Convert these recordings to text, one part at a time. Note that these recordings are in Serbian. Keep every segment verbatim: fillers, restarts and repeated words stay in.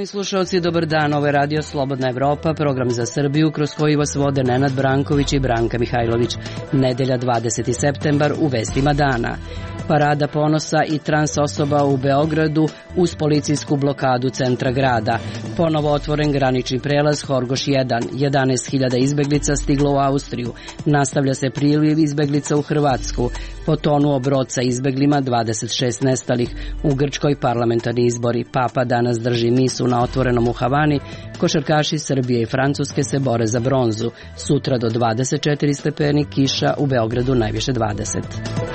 Poštovani slušalci, dobar dan. Ovo je Radio Slobodna Evropa, program za Srbiju kroz koji vas vode Nenad Branković i Branka Mihajlović. Nedelja dvadeseti septembar u vestima dana. Parada ponosa i trans osoba u Beogradu uz policijsku blokadu centra grada. Ponovo otvoren granični prelaz Horgoš jedan. jedanaest hiljada izbeglica stiglo u Austriju. Nastavlja se priliv izbeglica u Hrvatsku. Potonuo brod sa izbeglima, dvadeset šest nestalih. U Grčkoj parlamentarni izbori. Papa danas drži misu na otvorenom u Havani. Košarkaši Srbije i Francuske se bore za bronzu. Sutra do dvadeset četiri stepeni, kiša, u Beogradu najviše dvadeset.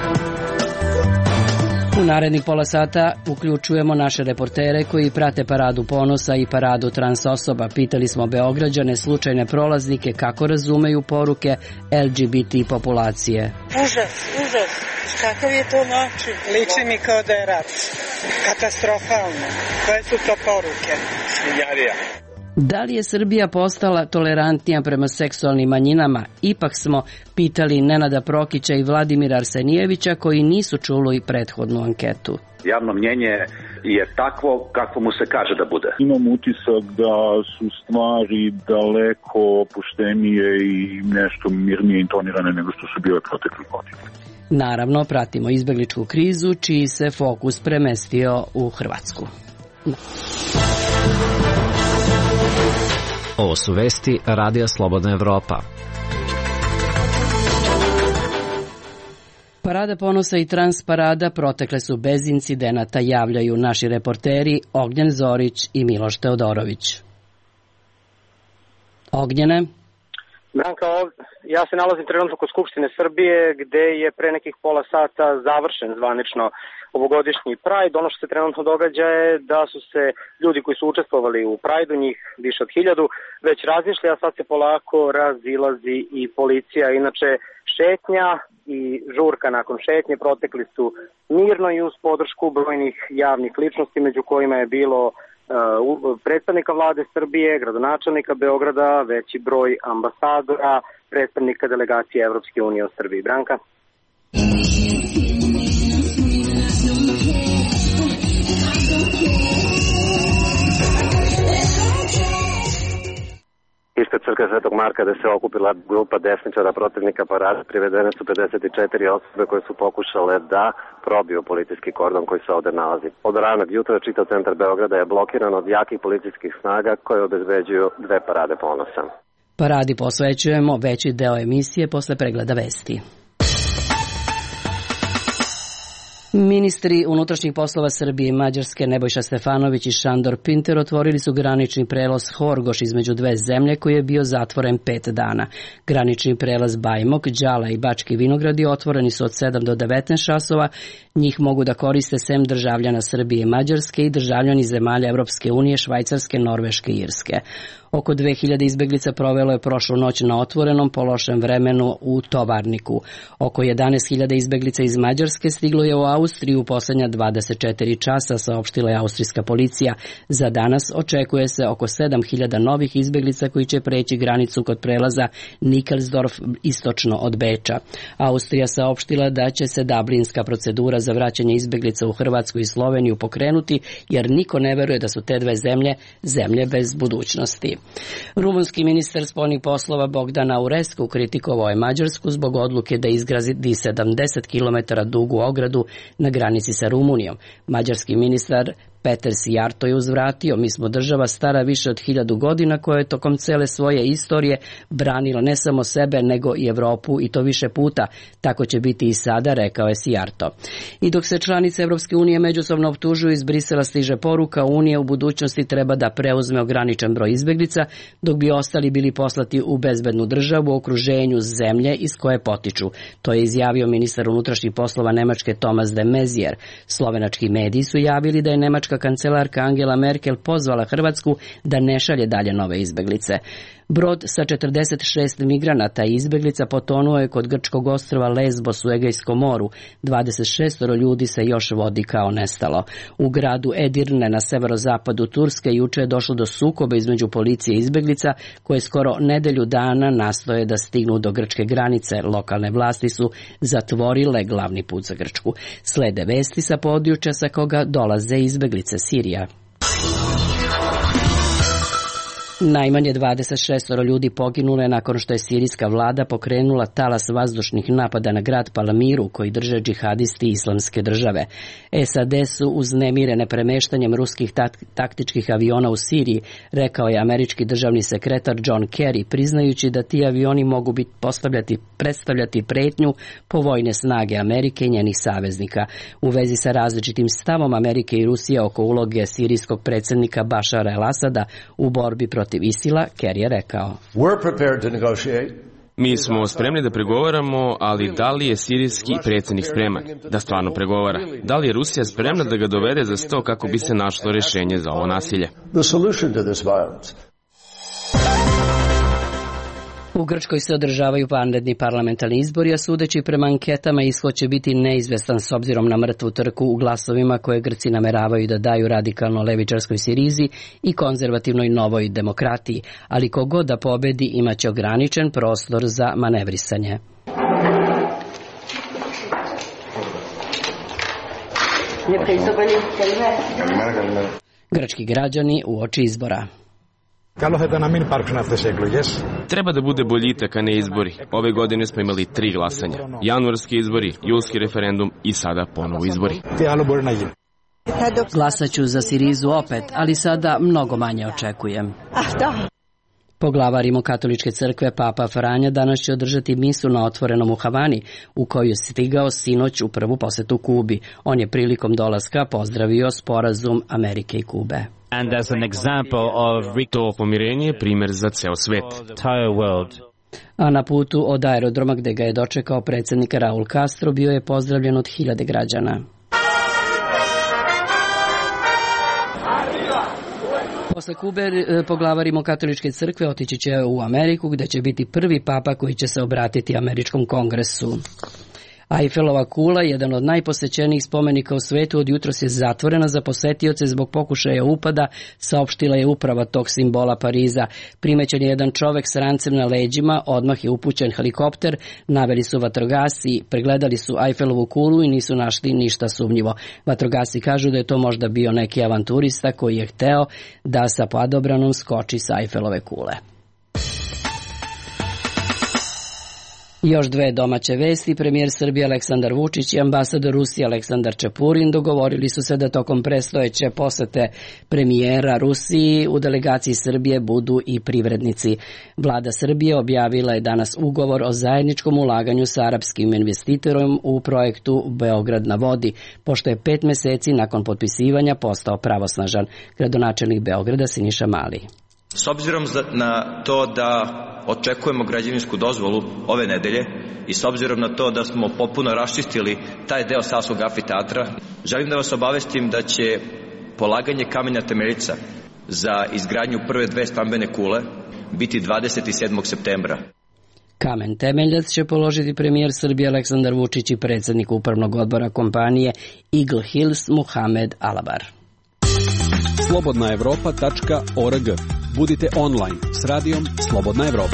U narednih pola sata uključujemo naše reportere koji prate paradu ponosa i paradu trans osoba. Pitali smo Beograđane, slučajne prolaznike, kako razumeju poruke L G B T populacije. Užas, užas. Kakav je to način? Liči mi kao da je rat. Katastrofalno. Koje su to poruke? Svinjarija. Da li je Srbija postala tolerantnija prema seksualnim manjinama? Ipak smo pitali Nenada Prokića i Vladimira Arsenijevića koji nisu čuli prethodnu anketu. Javno mnjenje je takvo kakvo mu se kaže da bude. Imam utisak da su stvari daleko opuštenije i nešto mirnije intonirane nego što su bile protekle godine. Naravno, pratimo izbegličku krizu čiji se fokus premestio u Hrvatsku. Ovo su vesti Radija Slobodna Evropa. Parada ponosa i trans parada protekle su bez incidenata, javljaju naši reporteri Ognjen Zorić i Miloš Teodorović. Ognjene? Branka, ja se nalazim trenutno kod Skupštine Srbije gde je pre nekih pola sata završen zvanično ovogodišnji Pride. Ono što se trenutno događa je da su se ljudi koji su učestvovali u Pride-u, njih više od hiljadu, već razmišlja, a sad se polako razilazi i policija. Inače, šetnja i žurka nakon šetnje protekli su mirno i uz podršku brojnih javnih ličnosti, među kojima je bilo predstavnika vlade Srbije, gradonačelnika Beograda, veći broj ambasadora, predstavnika delegacije Evropske unije u Srbiji. Branka? Ispred crkve Svetog Marka gde se okupila grupa desničara protivnika parade, privedene su pedeset četiri osobe koje su pokušale da probiju policijski kordon koji se ovde nalazi. Od ranog jutra čitav centar Beograda je blokiran od jakih policijskih snaga koje obezbeđuju dve parade ponosa. Paradi posvećujemo veći deo emisije posle pregleda vesti. Ministri unutrašnjih poslova Srbije i Mađarske Nebojša Stefanović i Šandor Pinter otvorili su granični prelaz Horgoš između dve zemlje koji je bio zatvoren pet dana. Granični prelaz Bajmok, Đala i Bački Vinogradi otvoreni su od sedam do devetnaest časova. Njih mogu da koriste sem državljana Srbije i Mađarske i državljani zemalja Evropske unije, Švajcarske, Norveške i Irske. Oko dve hiljade izbeglica provelo je prošlu noć na otvorenom po lošem vremenu u Tovarniku. Oko jedanaest hiljada izbeglica iz Mađarske stiglo je u Austriju u poslednja dvadeset četiri časa, saopštila je austrijska policija. Za danas očekuje se oko sedam hiljada novih izbeglica koji će preći granicu kod prelaza Nikelsdorf istočno od Beča. Austrija saopštila da će se dublinska procedura za vraćanje izbeglica u Hrvatsku i Sloveniju pokrenuti, jer niko ne veruje da su te dve zemlje zemlje bez budućnosti. Rumunski ministar spoljnih poslova Bogdan Aurescu kritikovao je Mađarsku zbog odluke da izgradi sedamdeset kilometara dugu ogradu na granici sa Rumunijom. Mađarski ministar Peter Sijarto je uzvratio: mi smo država stara više od hiljadu godina koja je tokom cele svoje istorije branila ne samo sebe nego i Evropu i to više puta. Tako će biti i sada, rekao je Sijarto. I dok se članice Evropske unije međusobno optužuju, iz Brisela stiže poruka: Unija u budućnosti treba da preuzme ograničen broj izbeglica, dok bi ostali bili poslati u bezbednu državu u okruženju zemlje iz koje potiču. To je izjavio ministar unutrašnjih poslova Nemačke Thomas de Maizière. Slovenački mediji su javili da je Nemačka kancelarka Angela Merkel pozvala Hrvatsku da ne šalje dalje nove izbeglice. Brod sa četrdeset šest migranata i izbeglica potonuo je kod grčkog ostrva Lesbos u Egejskom moru. dvadeset šest ljudi se još vodi kao nestalo. U gradu Edirne na severozapadu Turske juče je došlo do sukoba između policije i izbeglica koje skoro nedelju dana nastoje da stignu do grčke granice. Lokalne vlasti su zatvorile glavni put za Grčku. Slede vesti sa područja sa koga dolaze izbeglice Sirija. Najmanje dvadeset šest ljudi poginulo je nakon što je sirijska vlada pokrenula talas vazdušnih napada na grad Palamiru koji drže džihadisti Islamske države. S A D su uznemirene premeštanjem ruskih taktičkih aviona u Siriji, rekao je američki državni sekretar John Kerry, priznajući da ti avioni mogu biti postavljati, predstavljati pretnju po vojne snage Amerike i njenih saveznika. U vezi sa različitim stavom Amerike i Rusije oko uloge sirijskog predsjednika Bašara el-Asada u borbi protiv Isila, Kerry je rekao: Mi smo spremni da pregovaramo, ali da li je sirijski predsjednik spreman da stvarno pregovara? Da li je Rusija spremna da ga dovede za sto kako bi se našlo rješenje za ovo nasilje? U Grčkoj se održavaju vanredni parlamentarni izbori, a sudeći prema anketama ishod će biti neizvestan s obzirom na mrtvu trku u glasovima koje Grci nameravaju da daju radikalno levičarskoj Sirizi i konzervativnoj Novoj demokratiji, ali kogod da pobedi imaće ograničen prostor za manevrisanje. Grčki građani uoči izbora. Treba da bude boljitak, a ne izbori. Ove godine smo imali tri glasanja. Januarski izbori, julski referendum i sada ponovo izbori. Glasaću za Sirizu opet, ali sada mnogo manje očekujem. Poglavar Rimokatoličke crkve Papa Franja danas će održati misu na otvorenom u Havani, u koju je stigao sinoć u prvu posetu Kubi. On je prilikom dolaska pozdravio sporazum Amerike i Kube. And as an example of to pomirenje je primjer za ceo svet. A na putu od aerodroma gde ga je dočekao predsjednik Raul Castro bio je pozdravljen od hiljade građana. Posle Kube poglavar Rimokatoličke crkve otići će u Ameriku gde će biti prvi papa koji će se obratiti američkom kongresu. Eiffelova kula, jedan od najposećenijih spomenika u svetu, od jutros je zatvorena za posetioce zbog pokušaja upada, saopštila je uprava tog simbola Pariza. Primećen je jedan čovek s rancem na leđima, odmah je upućen helikopter, naveli su vatrogasci, pregledali su Eiffelovu kulu i nisu našli ništa sumnjivo. Vatrogasci kažu da je to možda bio neki avanturista koji je hteo da sa padobranom skoči sa Eiffelove kule. Još dve domaće vesti. Premijer Srbije Aleksandar Vučić i ambasador Rusije Aleksandar Čepurin dogovorili su se da tokom predstojeće posete premijera Rusiji u delegaciji Srbije budu i privrednici. Vlada Srbije objavila je danas ugovor o zajedničkom ulaganju sa arapskim investitorom u projektu Beograd na vodi, pošto je pet meseci nakon potpisivanja postao pravosnažan. Gradonačelnik Beograda Siniša Mali. S obzirom na to da očekujemo građevinsku dozvolu ove nedelje i s obzirom na to da smo potpuno raščistili taj deo Savskog amfiteatra, želim da vas obavestim da će polaganje kamena temeljica za izgradnju prve dve stambene kule biti dvadeset sedmog septembra. Kamen temeljac će položiti premijer Srbije Aleksandar Vučić i predsjednik upravnog odbora kompanije Eagle Hills Muhamed Alabar. slobodna evropa tačka org. Budite online s radijom Slobodna Evropa.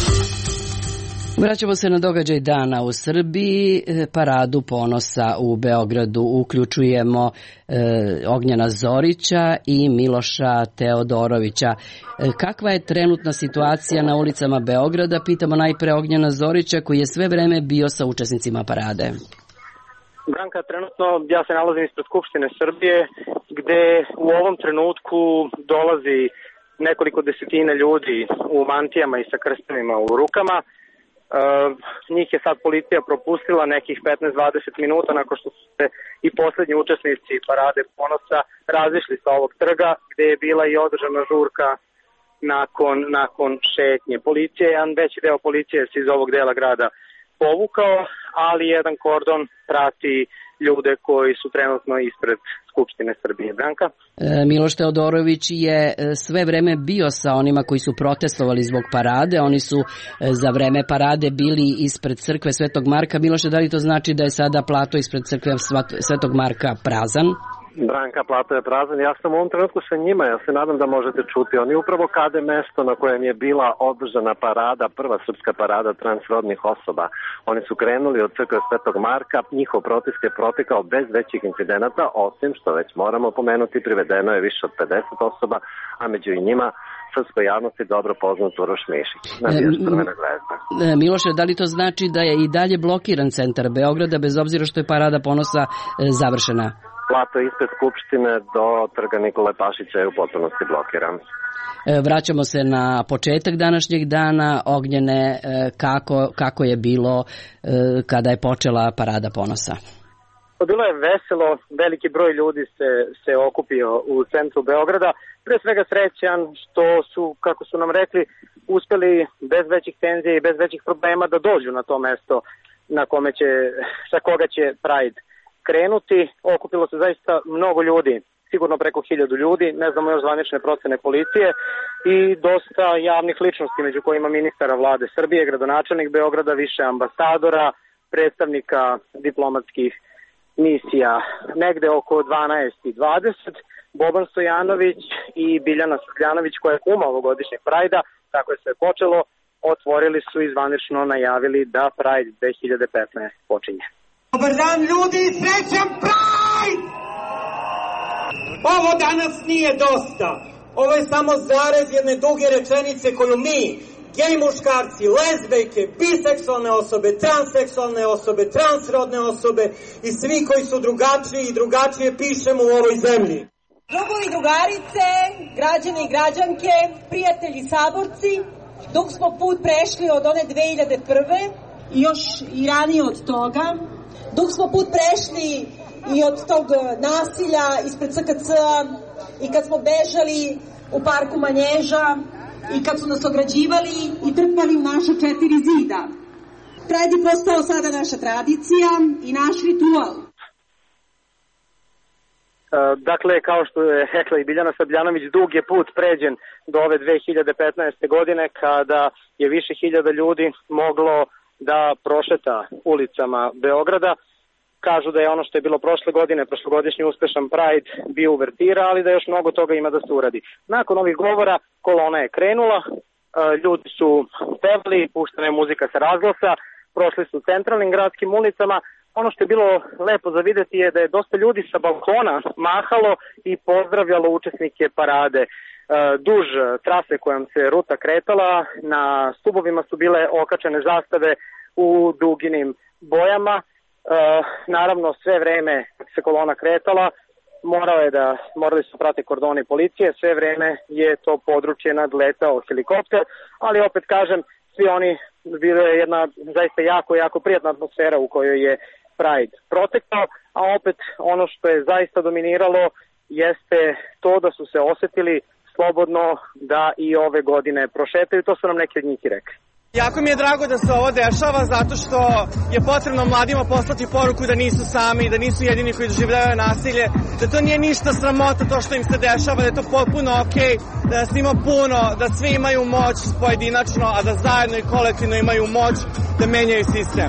Vraćamo se na događaj dana u Srbiji. Paradu ponosa u Beogradu uključujemo e, Ognjena Zorića i Miloša Teodorovića. E, kakva je trenutna situacija na ulicama Beograda? Pitamo najpre Ognjena Zorića koji je sve vreme bio sa učesnicima parade. Branka, trenutno ja se nalazim ispred Skupštine Srbije gde u ovom trenutku dolazi nekoliko desetina ljudi u mantijama i sa krstovima u rukama. E, njih je sad policija propustila nekih petnaest do dvadeset minuta nakon što su se i poslednji učesnici parade ponosa razišli sa ovog trga gde je bila i održana žurka nakon, nakon šetnje. Policija, jedan veći deo policije se iz ovog dela grada povukao, ali jedan kordon prati ljude koji su trenutno ispred Skupštine Srbije. Branka? E, Miloš Teodorović je sve vreme bio sa onima koji su protestovali zbog parade. Oni su e, za vreme parade bili ispred crkve Svetog Marka. Miloše, da li to znači da je sada plato ispred crkve Svetog Marka prazan? Branka, plato je prazan. Ja sam u ovom trenutku sa njima. Ja se nadam da možete čuti. Oni upravo kade mesto na kojem je bila održana parada, prva srpska parada transrodnih osoba. Oni su krenuli od crkve Svetog Marka. Njihov protest je protekao bez većih incidenata, osim što već moramo pomenuti, privedeno je više od pedeset osoba, a među i njima srpskoj javnosti dobro poznat Uroš Mišić, navijač Crvene zvezde. Miloše, da li to znači da je i dalje blokiran centar Beograda, bez obzira što je Parada ponosa završena? Plato ispred Skupštine do trga Nikole Pašića je u potpunosti blokiran. Vraćamo se na početak današnjeg dana. Ognjene, kako, kako je bilo kada je počela Parada ponosa? Bilo je veselo, veliki broj ljudi se, se okupio u centru Beograda. Pre svega srećan što su, kako su nam rekli, uspeli bez većih tenzija i bez većih problema da dođu na to mesto na kome će, sa koga će Pride krenuti. Okupilo se zaista mnogo ljudi, sigurno preko hiljadu ljudi, ne znamo još zvanične procene policije i dosta javnih ličnosti, među kojima ministara vlade Srbije, gradonačelnik Beograda, više ambasadora, predstavnika diplomatskih misija. Negde oko dvanaest i dvadeset Boban Stojanović i Biljana Srbljanović, koja je kuma ovogodišnjeg Prajda, tako je sve počelo, otvorili su i zvanično najavili da Pride dve hiljade petnaeste počinje. Dobar dan ljudi, srećan Pride! Ovo danas nije dosta. Ovo je samo zarez jedne duge rečenice koju mi, gej muškarci, lezbejke, biseksualne osobe, transseksualne osobe, transrodne osobe i svi koji su drugačiji i drugačije pišemo u ovoj zemlji. Drugovi, drugarice, građani i građanke, prijatelji i saborci, dug smo put prešli od one dve hiljade prve i još i ranije od toga. Dug smo put prešli i od tog nasilja ispred C K C-a i kad smo bežali u parku Manježa i kad su nas ograđivali i trpali u naša četiri zida. Pride je postao sada naša tradicija i naš ritual. Dakle, kao što je rekla i Biljana Srbljanović, dug je put pređen do ove dve hiljade petnaeste. godine kada je više hiljada ljudi moglo da prošeta ulicama Beograda. Kažu da je ono što je bilo prošle godine, prošlogodišnji uspešan Pride bio uvertira, ali da još mnogo toga ima da se uradi. Nakon ovih govora kolona je krenula, ljudi su pevali, puštena je muzika sa razglasa, prošli su centralnim gradskim ulicama. Ono što je bilo lepo za videti je da je dosta ljudi sa balkona mahalo i pozdravljalo učesnike parade. Duž trase kojom se ruta kretala, na stubovima su bile okačene zastave u duginim bojama. Naravno, sve vreme se kolona kretala, morao je da, morali su prate kordoni policije, sve vreme je to područje nadletao helikopter, ali opet kažem, svi oni, bilo je jedna zaista jako, jako prijatna atmosfera u kojoj je Pride protekao, a opet ono što je zaista dominiralo jeste to da su se osetili slobodno da i ove godine prošetaju, to su nam neki od njih i rekli. Jako mi je drago da se ovo dešava zato što je potrebno mladima poslati poruku da nisu sami, da nisu jedini koji doživljavaju nasilje, da to nije ništa sramota to što im se dešava, da je to potpuno okej, da nas ima puno, da svi imaju moć pojedinačno, a da zajedno i kolektivno imaju moć da menjaju sistem.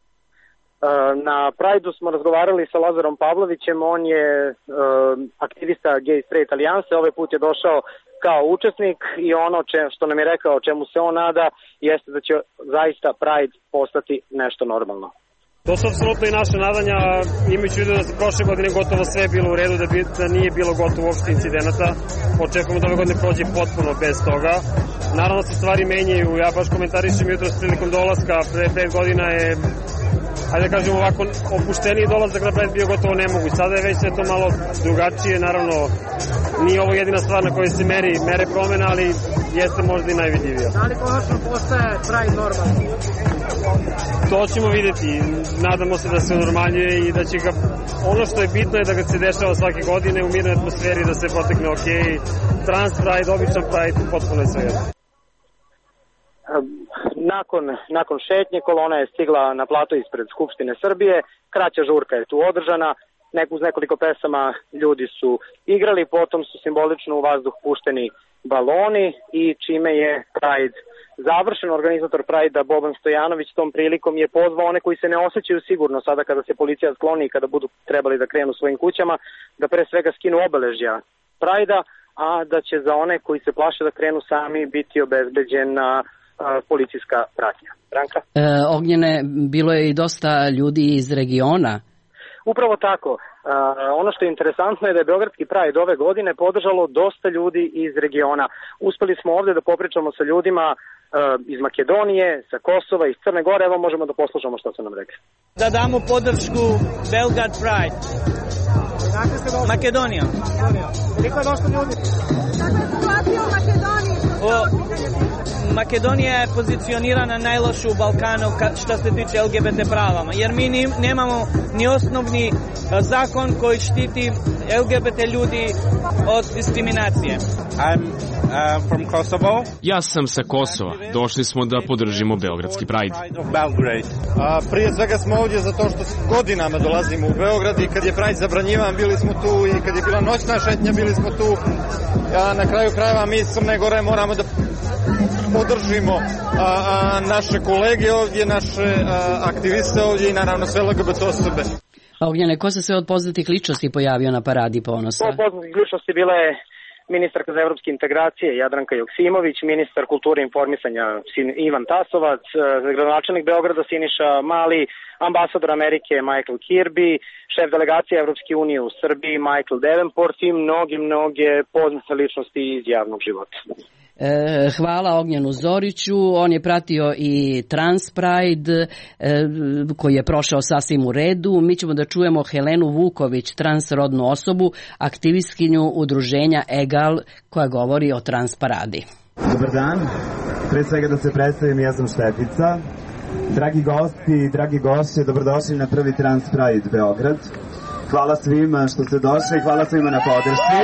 Na Prideu smo razgovarali sa Lazarom Pavlovićem, on je uh, aktivista Gay Straight Alijanse, ovaj put je došao kao učesnik i ono če, što nam je rekao čemu se on nada jeste da će zaista Pride postati nešto normalno. To su apsolutno i naše nadanja, imajući u vidu da prošle godine gotovo sve je bilo u redu, da, bi, da nije bilo gotovo uopšte incidenata. Očekujemo da ove godine prođe potpuno bez toga. Naravno se stvari menjaju, ja baš komentarišem jutros prilikom dolaska, pre pet godina je, ajde da kažem ovako, opušteniji dolazak na Pride bio gotovo nemoguć. Sada je već sve to malo drugačije, naravno nije ovo jedina stvar na kojoj se meri, mere promena, ali jeste možda i najvidljivija. Da li konačno postaje Pride normalno? To ćemo videti, nadamo se da se normalnije i da će ga, ono što je bitno je da ga se dešava svake godine u mirnoj atmosferi, da se potekne ok, trans Pride, običan Pride, potpuno je sve jedno. Nakon, nakon šetnje kolona je stigla na plato ispred Skupštine Srbije, kraća žurka je tu održana, Nek, uz nekoliko pesama ljudi su igrali, potom su simbolično u vazduh pušteni baloni i čime je Pride završen. Organizator Pride-a Boban Stojanović tom prilikom je pozvao one koji se ne osjećaju sigurno sada kada se policija skloni i kada budu trebali da krenu svojim kućama, da pre svega skinu obeležja Pride-a, a da će za one koji se plaše da krenu sami biti obezbeđena policijska pratnja. Branka? E, Ognjene, bilo je i dosta ljudi iz regiona. Upravo tako. ono što je interesantno je da je Beogradski Pride ove godine podržalo dosta ljudi iz regiona. Uspeli smo ovde da popričamo sa ljudima iz Makedonije, sa Kosova, iz Crne Gore. Evo možemo da poslušamo što su nam rekli. Da damo podršku Belgrad Pride. Makedonija. Koliko je došlo ljudi? Kakva je situacija u Makedoniji? O, Makedonija je pozicionirana najloše u Balkanu što se tiče L G B T pravama, jer mi nemamo ni osnovni zakon koji štiti L G B T ljudi od diskriminacije. I'm uh, from Kosovo. Ja sam sa Kosova. Došli smo da podržimo Beogradski Pride. A, prije svega smo ovdje zato što godinama dolazimo u Beograd i kad je Pride zabranjivan bili smo tu i kad je bila noćna šetnja bili smo tu. A na kraju krajeva mi iz Crne Gore moramo da podržimo a, a, naše kolege ovdje, naše a, aktiviste ovdje i naravno sve L G B T osobe. A Ognjene, ko se sve od poznatih ličnosti pojavio na Paradi ponosa? Od poznatih ličnosti bila je ministarka za evropske integracije Jadranka Joksimović, ministar kulture i informisanja Ivan Tasovac, gradonačelnik Beograda Siniša Mali, ambasador Amerike Michael Kirby, šef delegacije Evropske unije u Srbiji Michael Davenport i mnogi, mnoge poznate ličnosti iz javnog života. E, hvala Ognjenu Zoriću, on je pratio i Trans Pride e, koji je prošao sasvim u redu. Mi ćemo da čujemo Helenu Vuković, transrodnu osobu, aktivistkinju udruženja EGAL koja govori o Trans Paradi. Dobar dan, pre svega da se predstavim, ja sam Štefica. Dragi gosti, dragi gošće, dobrodošli na prvi Trans Pride Beograd. Hvala svima što ste došli, hvala svima na podršci.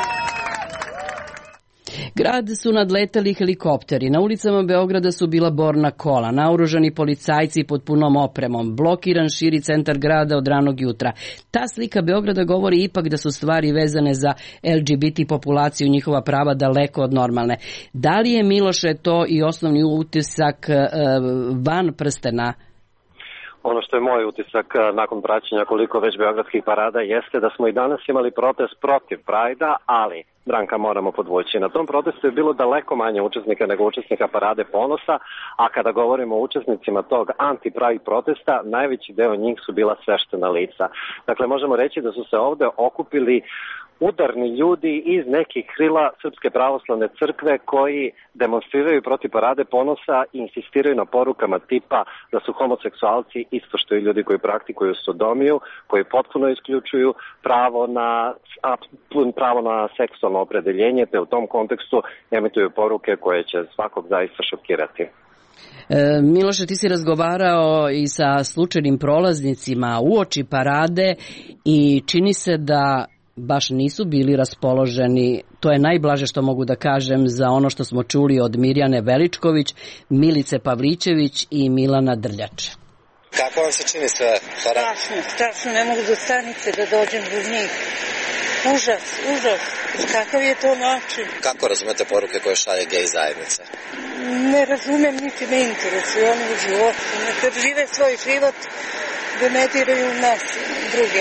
Grad su nadletali helikopteri, na ulicama Beograda su bila borna kola, naoružani policajci pod punom opremom, blokiran širi centar grada od ranog jutra. Ta slika Beograda govori ipak da su stvari vezane za L G B T populaciju i njihova prava daleko od normalne. Da li je, Miloše, to i osnovni utisak van prstena? Ono što je moj utisak nakon praćenja koliko već beogradskih parada jeste da smo i danas imali protest protiv Prajda, ali, Branka, moramo podvući. Na tom protestu je bilo daleko manje učesnika nego učesnika Parade ponosa, a kada govorimo o učesnicima tog anti-Pride protesta, najveći deo njih su bila sveštena lica. Dakle, možemo reći da su se ovde okupili udarni ljudi iz nekih krila Srpske pravoslavne crkve koji demonstriraju protiv Parade ponosa i insistiraju na porukama tipa da su homoseksualci isto što i ljudi koji praktikuju sodomiju, koji potpuno isključuju pravo na, pravo na seksualno opredeljenje, te u tom kontekstu emituju poruke koje će svakog zaista šokirati. E, Miloše, ti si razgovarao i sa slučajnim prolaznicima uoči parade i čini se da baš nisu bili raspoloženi, to je najblaže što mogu da kažem, za ono što smo čuli od Mirjane Veličković, Milice Pavličević i Milana Drljač. Kako vam se čini sve? Strašno, strašno, ne mogu do stanice da dođem do njih. Užas, užas. Kakav je to način? Kako razumete poruke koje šalje gej zajednice? Ne razumem, niti me interesuje, oni u životu. Neka žive svoj život, da ne diraju nas druge.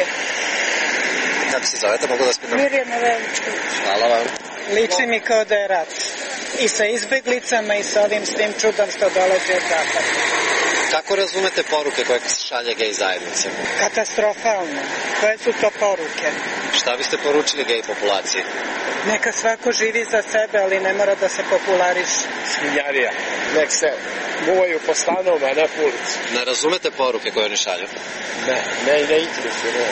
Kako se zovete, mogu da spitam? Mirjana Veličković. Hvala vam. Liči mi kao da je rat. I sa izbeglicama i sa ovim svim čudom što dolazi od zapada. Kako razumete poruke koje se šalje gej zajednice? Katastrofalno. Koje su to poruke? Šta biste poručili gej populaciji? Neka svako živi za sebe, ali ne mora da se populariše. Svinjarija. Nek se muvaju po stanovima, ne po ulici. Ne razumete poruke koje oni šalju? Ne, ne, ne interesuje.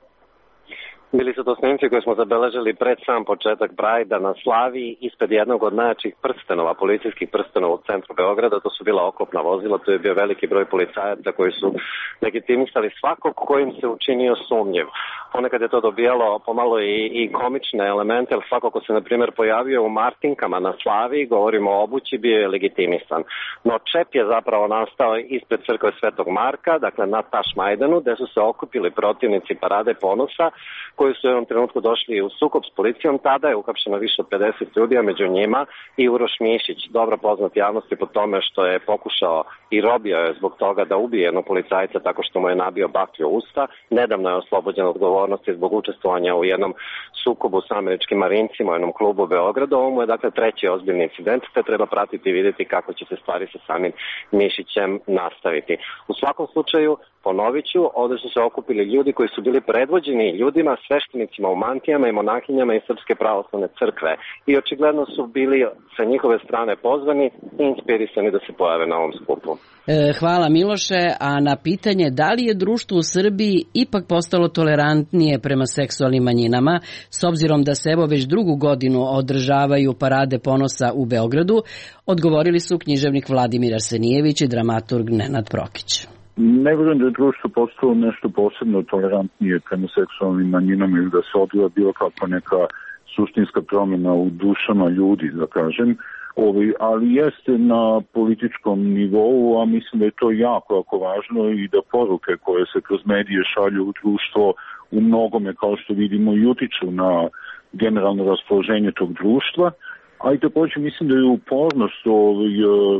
Bili su to snimci koje smo zabeležili pred sam početak Prajda na Slaviji ispred jednog od najjačih prstenova, policijskih prstenova u centru Beograda. To su bila oklopna vozila, tu je bio veliki broj policajaca koji su legitimisali svakog kojim se učinio sumnjiv. Ponekad je to dobijalo pomalo i, i komične elemente, jer svako ko se, na primjer, pojavio u martinkama na Slaviji, govorimo o obući, bio je legitimisan. No čep je zapravo nastao ispred crkve Svetog Marka, dakle na Tašmajdanu, gde su se okupili protivnici Parade ponosa, koji su u jednom trenutku došli u sukob s policijom. Tada je uhapšeno više od pedeset ljudi, a među njima i Uroš Mišić, dobro poznat javnosti po tome što je pokušao i robio je zbog toga da ubije jednog policajca tako što mu je nabio baklju u usta. Nedavno je oslobođen odgovornosti odgovornosti zbog učestvovanja u jednom sukobu sa američkim marincima u jednom klubu u Beogradu. Ovo mu je dakle treći ozbiljni incident, te treba pratiti i vidjeti kako će se stvari sa samim Mišićem nastaviti. U svakom slučaju, ponovit ću, ovdje su se okupili ljudi koji su bili predvođeni ljudima, sveštenicima u mantijama i monahinjama iz Srpske pravoslavne crkve i očigledno su bili sa njihove strane pozvani i inspirisani da se pojave na ovom skupu. E, hvala Miloše, a na pitanje da li je društvo u Srbiji ipak postalo tolerantnije prema seksualnim manjinama, s obzirom da se evo već drugu godinu održavaju parade ponosa u Beogradu, odgovorili su književnik Vladimir Arsenijević i dramaturg Nenad Prokić. Ne vjerujem da je društvo postalo nešto posebno tolerantnije prema seksualnim manjinama ili da se odvija bilo kakva neka suštinska promjena u dušama ljudi, da kažem. Ovi, ali jeste na političkom nivou, a mislim da je to jako, jako važno i da poruke koje se kroz medije šalju u društvo u mnogome, kao što vidimo, i utiču na generalno raspoloženje tog društva. A i također mislim da je upornost ovih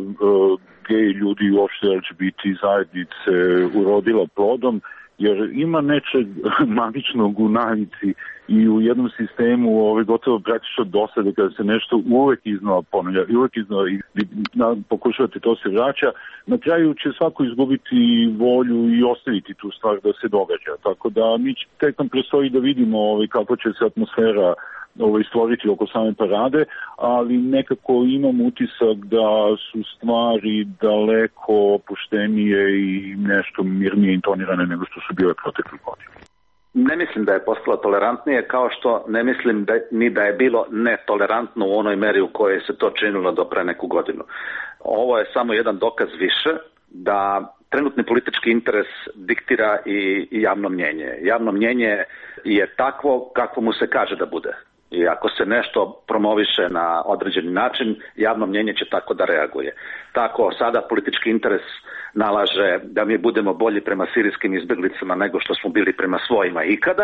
gej ljudi i uopšte L G B T zajednice urodila plodom, jer ima nečeg magičnog u navici i u jednom sistemu ovaj, gotovo praktično dosade kada se nešto uvek iznova ponavlja i uvek iznova i, i na, pokušavati to se vraća. Na kraju će svako izgubiti volju i ostaviti tu stvar da se događa. Tako da mi tek nam prestoji da vidimo ovaj, kako će se atmosfera ovaj, stvoriti oko same parade, ali nekako imam utisak da su stvari daleko opuštenije i nešto mirnije intonirane nego što su bile protekle godine. Ne mislim da je postalo tolerantnije, kao što ne mislim da, ni da je bilo netolerantno u onoj meri u kojoj se to činilo do pre neku godinu. Ovo je samo jedan dokaz više da trenutni politički interes diktira i, i javno mnjenje. Javno mnjenje je takvo kakvo mu se kaže da bude. I ako se nešto promoviše na određeni način, javno mnjenje će tako da reaguje. Tako sada politički interes nalaže da mi budemo bolji prema sirijskim izbjeglicama nego što smo bili prema svojima ikada.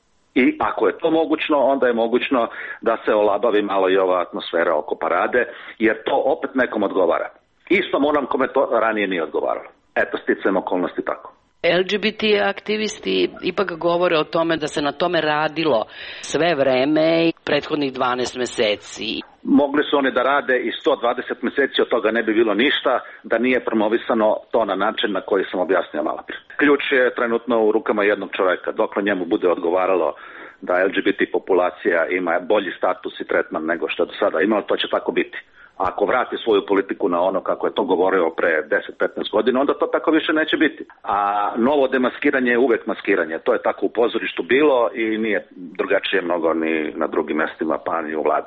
I ako je to mogućno, onda je mogućno da se olabavi malo i ova atmosfera oko parade, jer to opet nekom odgovara. Isto moram kome to ranije nije odgovaralo. Eto, sticajem okolnosti tako. L G B T aktivisti ipak govore o tome da se na tome radilo sve vreme i prethodnih dvanaest meseci. Mogli su oni da rade i sto dvadeset meseci, od toga ne bi bilo ništa da nije promovisano to na način na koji sam objasnio malo prije. Ključ je trenutno u rukama jednog čoveka. Dokle njemu bude odgovaralo da L G B T populacija ima bolji status i tretman nego što je do sada imalo, to će tako biti. Ako vrati svoju politiku na ono kako je to govorio pre deset do petnaest godina, onda to tako više neće biti. A novo demaskiranje je uvek maskiranje. To je tako u pozorištu bilo i nije drugačije mnogo ni na drugim mestima, pa ni u vladi.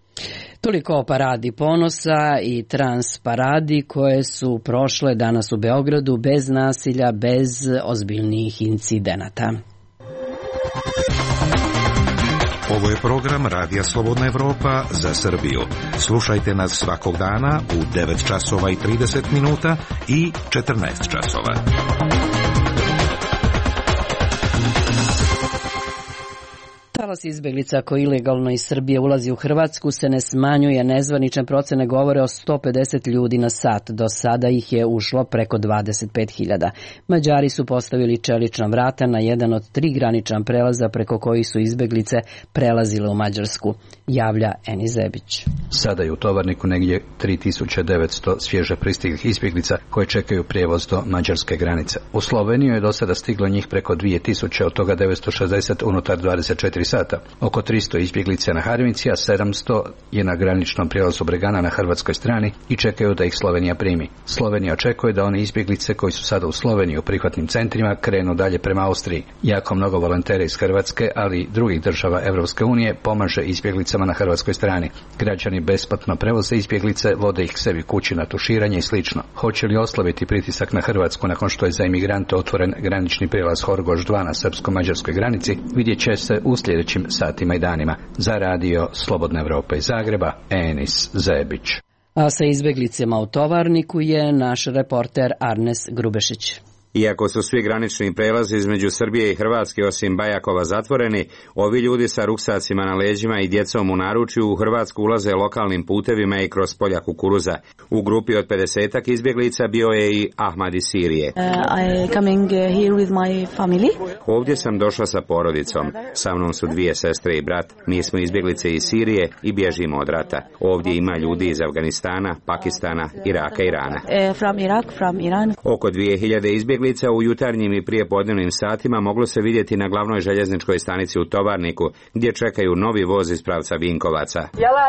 Toliko o paradi ponosa i trans paradi koje su prošle danas u Beogradu bez nasilja, bez ozbiljnih incidenata. Ovo je program Radija Slobodna Evropa za Srbiju. Slušajte nas svakog dana u devet časova i trideset minuta i četrnaest časova. Talas izbeglica koji ilegalno iz Srbije ulazi u Hrvatsku se ne smanjuje, nezvanične procene govore o sto pedeset ljudi na sat. Do sada ih je ušlo preko dvadeset pet hiljada. Mađari su postavili čelična vrata na jedan od tri granična prelaza preko kojih su izbeglice prelazile u Mađarsku, javlja Eni Zebić. Sada je u tovarniku negdje tri tisuće devetsto svježe pristiglih izbjeglica koje čekaju prijevoz do mađarske granice. U Sloveniju je do sada stiglo njih preko dvije tisuće, od toga devetsto šezdeset unutar dvadeset četiri sata. Oko tristo izbjeglica na Harvinci, a sedamsto je na graničnom prijelazu Bregana na hrvatskoj strani i čekaju da ih Slovenija primi. Slovenija očekuje da one izbjeglice koji su sada u Sloveniji u prihvatnim centrima krenu dalje prema Austriji. Jako mnogo volontera iz Hrvatske, ali i drugih država Evropske unije pomaže izbjeglicama na hrvatskoj strani. Građani besplatno prevoze izbjeglice, vode ih k sebi kući na tuširanje i slično. Hoće li oslabiti pritisak na Hrvatsku nakon što je za imigrante otvoren granični prijelaz Horgoš dva na srpsko-mađarskoj granici, vidjet će se u sljedećim satima i danima. Za radio Slobodna Evropa iz Zagreba, Enis Zebić. A sa izbjeglicama u tovarniku je naš reporter Arnes Grubešić. Iako su svi granični prelazi između Srbije i Hrvatske osim Bajakova zatvoreni, ovi ljudi sa ruksacima na leđima i djecom u naručju u Hrvatsku ulaze lokalnim putevima i kroz polja kukuruza. U grupi od pedesetak izbjeglica bio je i Ahmad iz Sirije. Uh, I coming here with my family. Ovdje sam došla sa porodicom. Sa mnom su dvije sestre i brat. Mi smo izbjeglice iz Sirije i bježimo od rata. Ovdje ima ljudi iz Afganistana, Pakistana, Iraka i Irana. Uh, from Iraq, from Iran. Oko dvije hiljade izbjeglica u jutarnjim i prijepodnevnim satima moglo se vidjeti na glavnoj željezničkoj stanici u Tovarniku, gdje čekaju novi voz iz pravca Vinkovaca.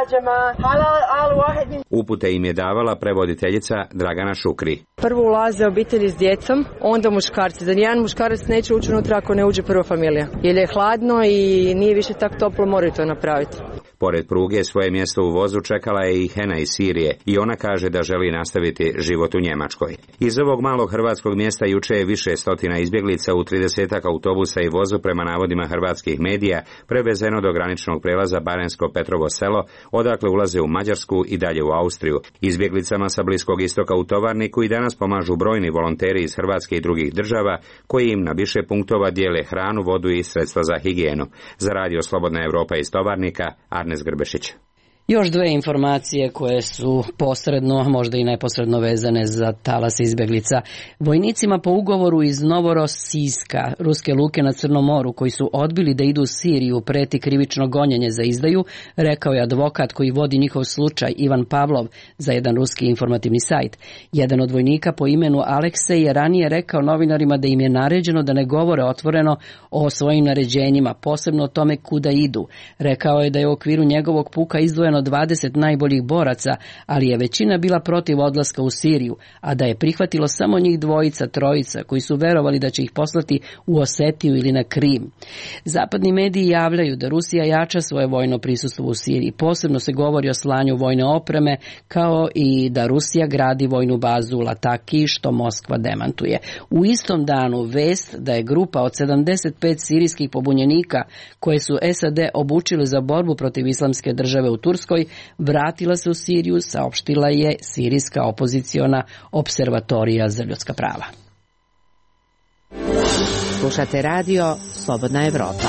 Upute im je davala prevoditeljica Dragana Šukri. Prvo ulaze obitelji s djecom, onda muškarci. Da nijedan muškarac neće ući unutra ako ne uđe prva familija. Jer je hladno i nije više tako toplo, moraju to napraviti. Pored pruge svoje mjesto u vozu čekala je i Hena iz Sirije i ona kaže da želi nastaviti život u Njemačkoj. Iz ovog malog hrvatskog mjesta juče je više stotina izbjeglica u tridesetak autobusa i vozu prema navodima hrvatskih medija prevezeno do graničnog prelaza Barensko Petrovo selo, odakle ulaze u Mađarsku i dalje u Austriju. Izbjeglicama sa Bliskog istoka u Tovarniku i danas pomažu brojni volonteri iz Hrvatske i drugih država koji im na više punktova dijele hranu, vodu i sredstva za higijenu. Za Radio Slobodna Evropa iz Tovarnika, Arnes Grbešić. Još dve informacije koje su posredno, možda i neposredno vezane za talas izbjeglica. Vojnicima po ugovoru iz Novorossijska, ruske luke na Crnom moru, koji su odbili da idu u Siriju, preti krivično gonjenje za izdaju, rekao je advokat koji vodi njihov slučaj, Ivan Pavlov, za jedan ruski informativni sajt. Jedan od vojnika po imenu Aleksej je ranije rekao novinarima da im je naređeno da ne govore otvoreno o svojim naređenjima, posebno o tome kuda idu. Rekao je da je u okviru njegovog puka izdvojeno dvadeset najboljih boraca, ali je većina bila protiv odlaska u Siriju, a da je prihvatilo samo njih dvojica, trojica, koji su verovali da će ih poslati u Osetiju ili na Krim. Zapadni mediji javljaju da Rusija jača svoje vojno prisustvo u Siriji. Posebno se govori o slanju vojne opreme, kao i da Rusija gradi vojnu bazu u Lataki, što Moskva demantuje. U istom danu vest da je grupa od sedamdeset pet sirijskih pobunjenika, koje su S A D obučili za borbu protiv islamske države u Turskoj, vratila se u Siriju, saopštila je sirijska opoziciona observatorija za ljudska prava. Slušate radio Slobodna Evropa.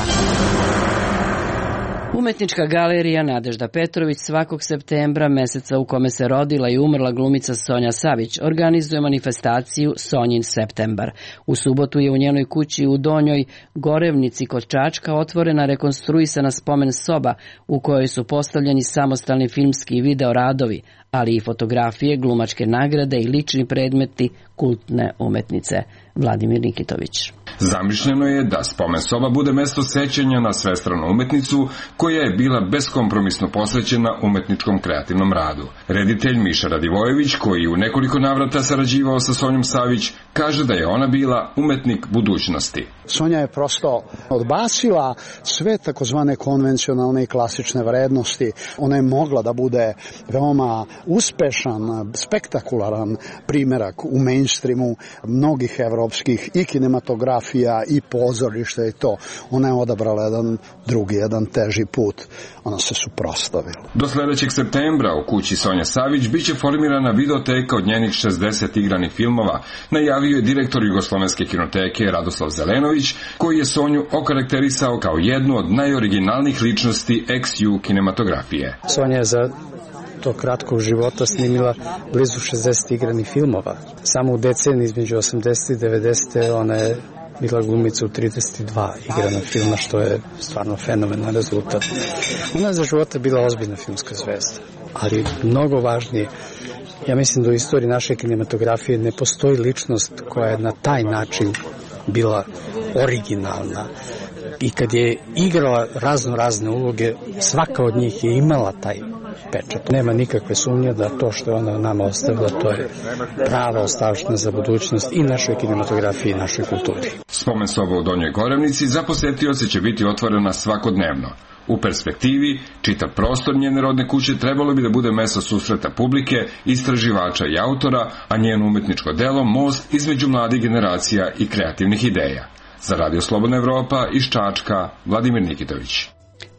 Umetnička galerija Nadežda Petrović svakog septembra, meseca u kome se rodila i umrla glumica Sonja Savić, organizuje manifestaciju Sonjin septembar. U subotu je u njenoj kući u Donjoj Gorevnici kod Čačka otvorena rekonstruisana spomen soba u kojoj su postavljeni samostalni filmski i video radovi, ali i fotografije, glumačke nagrade i lični predmeti kultne umetnice. Vladimir Nikitović. Zamišljeno je da spomen soba bude mesto sećanja na svestranu umetnicu koja je bila beskompromisno posvećena umetničkom kreativnom radu. Reditelj Miša Radivojević, koji u nekoliko navrata sarađivao sa Sonjom Savić, kaže da je ona bila umetnik budućnosti. Sonja je prosto odbacila sve takozvane konvencionalne i klasične vrednosti. Ona je mogla da bude veoma uspešan, spektakularan primjerak u mainstreamu mnogih evropskih i kinematografija i pozorišta i to. Ona je odabrala jedan drugi, jedan teži put. Ona se suprotstavila. Do sljedećeg septembra u kući Sonja Savić biće formirana videoteka od njenih šezdeset igranih filmova, najavio je direktor Jugoslovenske kinoteke Radoslav Zelenović, koji je Sonju okarakterisao kao jednu od najoriginalnijih ličnosti ex-ju kinematografije. Sonja je za tog kratkog života snimila blizu šezdeset igranih filmova. Samo u deceniji između osamdesete i devedesete ona je bila glumica u trideset dva igrana filma, što je stvarno fenomenalan rezultat. Ona je za života bila ozbiljna filmska zvezda, ali mnogo važnije, ja mislim da u istoriji naše kinematografije ne postoji ličnost koja je na taj način bila originalna. I kad je igrala razno razne uloge, svaka od njih je imala taj pečat. Nema nikakve sumnje da to što je ona nama ostavila, to je prava ostavština za budućnost i našoj kinematografiji i našoj kulturi. Spomen soba u Donjoj Gorevnici za posetioce će biti otvorena svakodnevno. U perspektivi, čitav prostor njene rodne kuće trebalo bi da bude mesto susreta publike, istraživača i autora, a njeno umetničko delo most između mladih generacija i kreativnih ideja. Za Radio Slobodna Evropa iz Čačka, Vladimir Nikitović.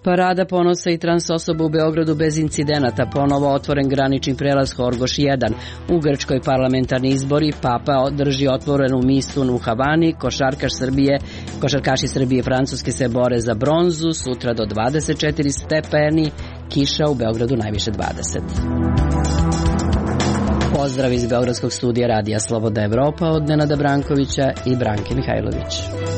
Parada ponosa i trans osoba u Beogradu bez incidenata, ponovo otvoren granični prelaz Horgoš jedan. U Grčkoj parlamentarni izbori, Papa drži otvorenu misu u Havani, košarkaš Srbije, košarkaši Srbije i Francuske se bore za bronzu, sutra do dvadeset četiri stepeni, kiša u Beogradu najviše dvadeset. Pozdrav iz Beogradskog studija Radija Slobodna Evropa od Nenada Brankovića i Branke Mihajlović.